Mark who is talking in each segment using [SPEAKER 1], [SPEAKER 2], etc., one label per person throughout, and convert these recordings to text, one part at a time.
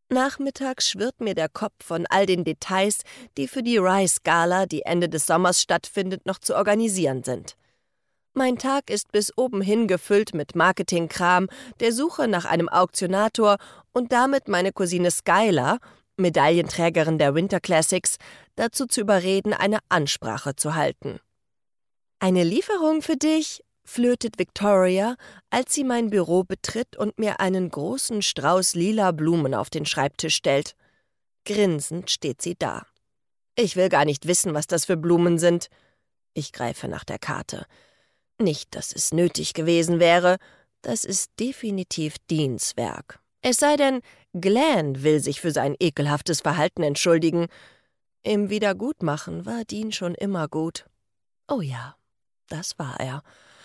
[SPEAKER 1] Nachmittags schwirrt mir der Kopf von all den Details, die für die Rice-Gala, die Ende des Sommers stattfindet, noch zu organisieren sind. Mein Tag ist bis oben hin gefüllt mit Marketingkram, der Suche nach einem Auktionator und damit meine Cousine Skylar, Medaillenträgerin der Winter Classics, dazu zu überreden, eine Ansprache zu halten. »Eine Lieferung für dich«, flötet Victoria, als sie mein Büro betritt und mir einen großen Strauß lila Blumen auf den Schreibtisch stellt. Grinsend steht sie da. Ich will gar nicht wissen, was das für Blumen sind. Ich greife nach der Karte. Nicht, dass es nötig gewesen wäre. Das ist definitiv Deans Werk. Es sei denn, Glenn will sich für sein ekelhaftes Verhalten entschuldigen. Im Wiedergutmachen war Dean schon immer gut. Oh ja, das war er.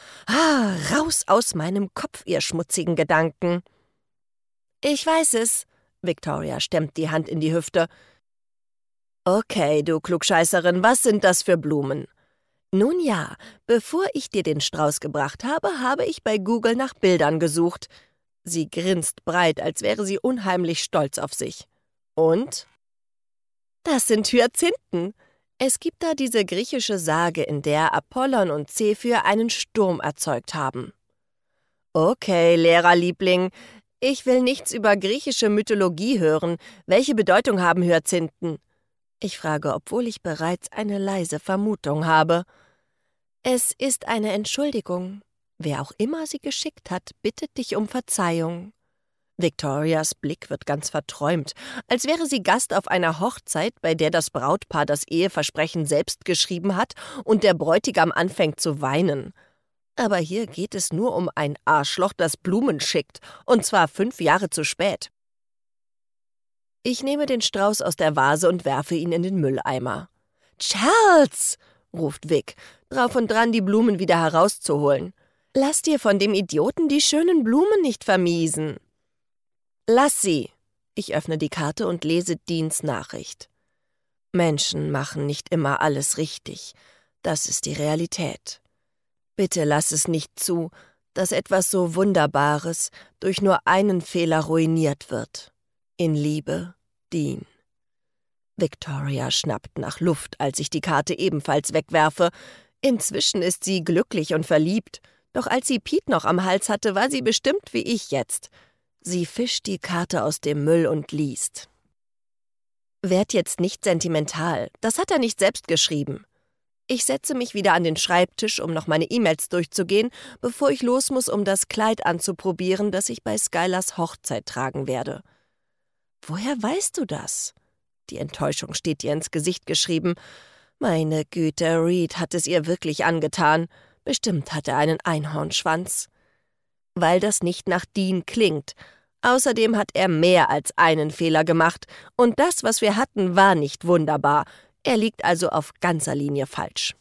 [SPEAKER 1] Raus aus meinem Kopf, ihr schmutzigen Gedanken. Ich weiß es. Victoria stemmt die Hand in die Hüfte. Okay, du Klugscheißerin, was sind das für Blumen? Nun ja, bevor ich dir den Strauß gebracht habe, habe ich bei Google nach Bildern gesucht. Sie grinst breit, als wäre sie unheimlich stolz auf sich. Und? Das sind Hyazinthen. Es gibt da diese griechische Sage, in der Apollon und Zephyr einen Sturm erzeugt haben. Okay, Lehrerliebling, ich will nichts über griechische Mythologie hören. Welche Bedeutung haben Hyazinthen? Ich frage, obwohl ich bereits eine leise Vermutung habe. Es ist eine Entschuldigung. Wer auch immer sie geschickt hat, bittet dich um Verzeihung. Victorias Blick wird ganz verträumt, als wäre sie Gast auf einer Hochzeit, bei der das Brautpaar das Eheversprechen selbst geschrieben hat und der Bräutigam anfängt zu weinen. Aber hier geht es nur um ein Arschloch, das Blumen schickt, und zwar 5 Jahre zu spät. Ich nehme den Strauß aus der Vase und werfe ihn in den Mülleimer. »Charles«, ruft Vic, drauf und dran, die Blumen wieder herauszuholen. »Lass dir von dem Idioten die schönen Blumen nicht vermiesen.« »Lass sie!« Ich öffne die Karte und lese Deans Nachricht. »Menschen machen nicht immer alles richtig. Das ist die Realität. Bitte lass es nicht zu, dass etwas so Wunderbares durch nur einen Fehler ruiniert wird. In Liebe, Dean.« Victoria schnappt nach Luft, als ich die Karte ebenfalls wegwerfe. Inzwischen ist sie glücklich und verliebt. Doch als sie Pete noch am Hals hatte, war sie bestimmt wie ich jetzt. Sie fischt die Karte aus dem Müll und liest. »Werd jetzt nicht sentimental. Das hat er nicht selbst geschrieben.« Ich setze mich wieder an den Schreibtisch, um noch meine E-Mails durchzugehen, bevor ich los muss, um das Kleid anzuprobieren, das ich bei Skylars Hochzeit tragen werde. »Woher weißt du das?« Die Enttäuschung steht ihr ins Gesicht geschrieben. Meine Güte, Reed hat es ihr wirklich angetan. Bestimmt hat er einen Einhornschwanz. Weil das nicht nach Dean klingt. Außerdem hat er mehr als einen Fehler gemacht. Und das, was wir hatten, war nicht wunderbar. Er liegt also auf ganzer Linie falsch.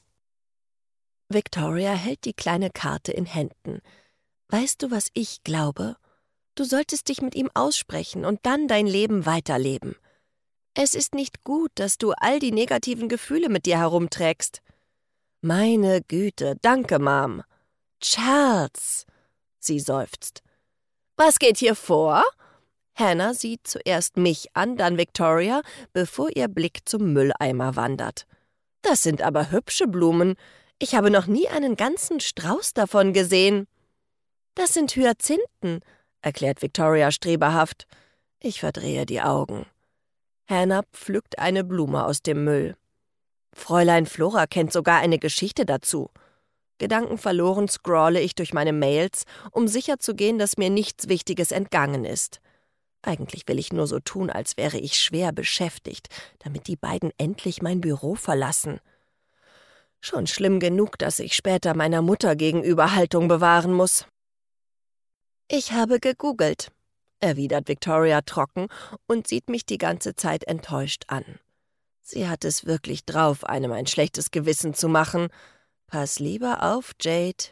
[SPEAKER 1] Victoria hält die kleine Karte in Händen. Weißt du, was ich glaube? Du solltest dich mit ihm aussprechen und dann dein Leben weiterleben. Es ist nicht gut, dass du all die negativen Gefühle mit dir herumträgst. Meine Güte, danke, Mom. Charles! Sie seufzt. Was geht hier vor? Hannah sieht zuerst mich an, dann Victoria, bevor ihr Blick zum Mülleimer wandert. Das sind aber hübsche Blumen. Ich habe noch nie einen ganzen Strauß davon gesehen. Das sind Hyazinthen, erklärt Victoria streberhaft. Ich verdrehe die Augen. Hannah pflückt eine Blume aus dem Müll. Fräulein Flora kennt sogar eine Geschichte dazu. Gedankenverloren scrolle ich durch meine Mails, um sicherzugehen, dass mir nichts Wichtiges entgangen ist. Eigentlich will ich nur so tun, als wäre ich schwer beschäftigt, damit die beiden endlich mein Büro verlassen. Schon schlimm genug, dass ich später meiner Mutter gegenüber Haltung bewahren muss. »Ich habe gegoogelt«, erwidert Victoria trocken und sieht mich die ganze Zeit enttäuscht an. Sie hat es wirklich drauf, einem ein schlechtes Gewissen zu machen. Pass lieber auf, Jade.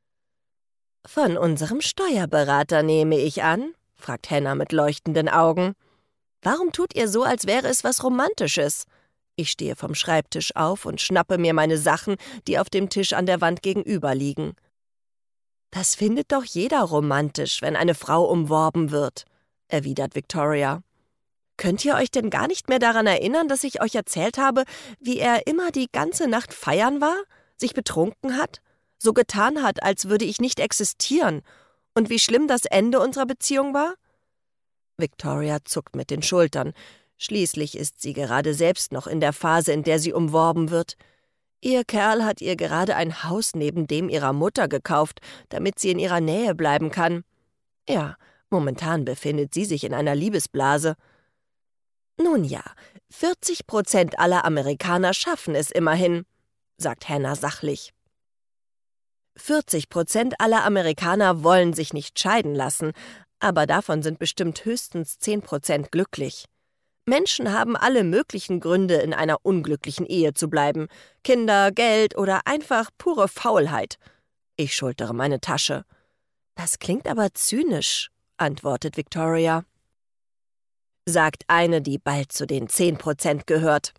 [SPEAKER 1] »Von unserem Steuerberater, nehme ich an?« fragt Hannah mit leuchtenden Augen. »Warum tut ihr so, als wäre es was Romantisches?« Ich stehe vom Schreibtisch auf und schnappe mir meine Sachen, die auf dem Tisch an der Wand gegenüber liegen. »Das findet doch jeder romantisch, wenn eine Frau umworben wird«, erwidert Victoria. Könnt ihr euch denn gar nicht mehr daran erinnern, dass ich euch erzählt habe, wie er immer die ganze Nacht feiern war, sich betrunken hat, so getan hat, als würde ich nicht existieren, und wie schlimm das Ende unserer Beziehung war?« Victoria zuckt mit den Schultern. Schließlich ist sie gerade selbst noch in der Phase, in der sie umworben wird. Ihr Kerl hat ihr gerade ein Haus neben dem ihrer Mutter gekauft, damit sie in ihrer Nähe bleiben kann. Ja, momentan befindet sie sich in einer Liebesblase. »Nun ja, 40% aller Amerikaner schaffen es immerhin«, sagt Hannah sachlich. 40% aller Amerikaner wollen sich nicht scheiden lassen, aber davon sind bestimmt höchstens 10% glücklich. Menschen haben alle möglichen Gründe, in einer unglücklichen Ehe zu bleiben. Kinder, Geld oder einfach pure Faulheit. Ich schultere meine Tasche. »Das klingt aber zynisch«, antwortet Victoria. Sagt eine, die bald zu den 10% gehört.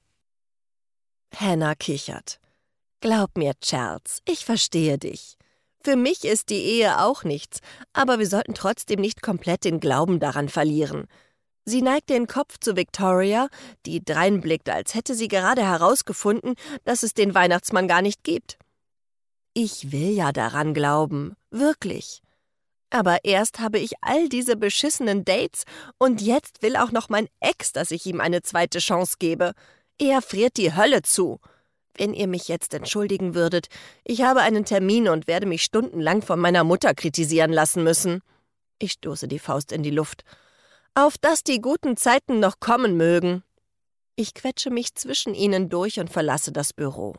[SPEAKER 1] Hannah kichert. »Glaub mir, Charles, ich verstehe dich. Für mich ist die Ehe auch nichts, aber wir sollten trotzdem nicht komplett den Glauben daran verlieren.« Sie neigt den Kopf zu Victoria, die dreinblickt, als hätte sie gerade herausgefunden, dass es den Weihnachtsmann gar nicht gibt. »Ich will ja daran glauben, wirklich. Aber erst habe ich all diese beschissenen Dates und jetzt will auch noch mein Ex, dass ich ihm eine zweite Chance gebe. Er friert die Hölle zu. Wenn ihr mich jetzt entschuldigen würdet, ich habe einen Termin und werde mich stundenlang von meiner Mutter kritisieren lassen müssen.« Ich stoße die Faust in die Luft. »Auf dass die guten Zeiten noch kommen mögen.« Ich quetsche mich zwischen ihnen durch und verlasse das Büro.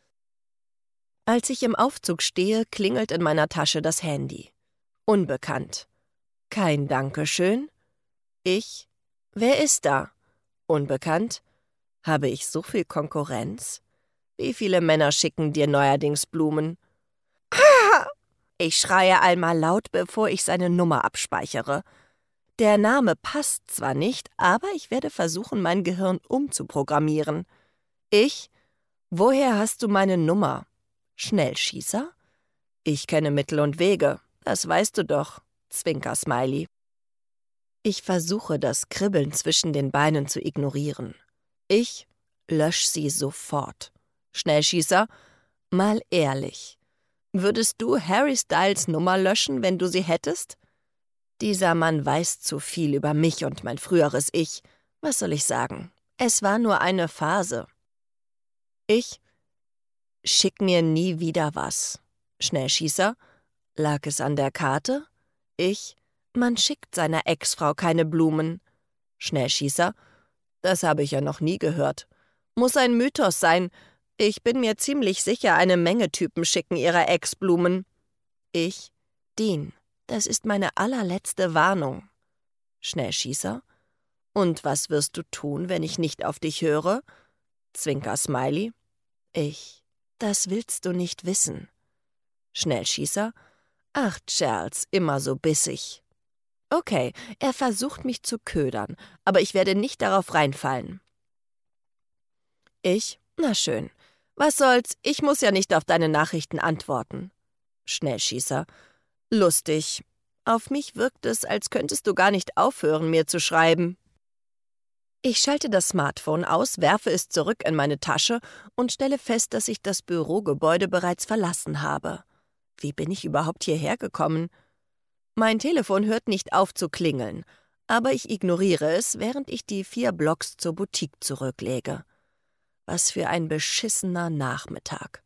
[SPEAKER 1] Als ich im Aufzug stehe, klingelt in meiner Tasche das Handy. Unbekannt. Kein Dankeschön. Ich. Wer ist da? Unbekannt. Habe ich so viel Konkurrenz? Wie viele Männer schicken dir neuerdings Blumen? Ah! Ich schreie einmal laut, bevor ich seine Nummer abspeichere. Der Name passt zwar nicht, aber ich werde versuchen, mein Gehirn umzuprogrammieren. Ich? Woher hast du meine Nummer? Schnellschießer? Ich kenne Mittel und Wege, das weißt du doch, Zwinker-Smiley. Ich versuche, das Kribbeln zwischen den Beinen zu ignorieren. Ich lösch sie sofort. Schnellschießer, mal ehrlich. Würdest du Harry Styles Nummer löschen, wenn du sie hättest? Dieser Mann weiß zu viel über mich und mein früheres Ich. Was soll ich sagen? Es war nur eine Phase. Ich? Schick mir nie wieder was. Schnellschießer? Lag es an der Karte? Ich? Man schickt seiner Ex-Frau keine Blumen. Schnellschießer? Das habe ich ja noch nie gehört. Muss ein Mythos sein. Ich bin mir ziemlich sicher, eine Menge Typen schicken ihrer Ex Blumen. Ich? Dean, das ist meine allerletzte Warnung. Schnellschießer? Und was wirst du tun, wenn ich nicht auf dich höre? Zwinker-Smiley. Ich. Das willst du nicht wissen. Schnellschießer. Ach, Charles, immer so bissig. Okay, er versucht mich zu ködern, aber ich werde nicht darauf reinfallen. Ich? Na schön. Was soll's, ich muss ja nicht auf deine Nachrichten antworten. Schnellschießer. Lustig. Auf mich wirkt es, als könntest du gar nicht aufhören, mir zu schreiben. Ich schalte das Smartphone aus, werfe es zurück in meine Tasche und stelle fest, dass ich das Bürogebäude bereits verlassen habe. Wie bin ich überhaupt hierher gekommen? Mein Telefon hört nicht auf zu klingeln, aber ich ignoriere es, während ich die 4 Blocks zur Boutique zurücklege. Was für ein beschissener Nachmittag.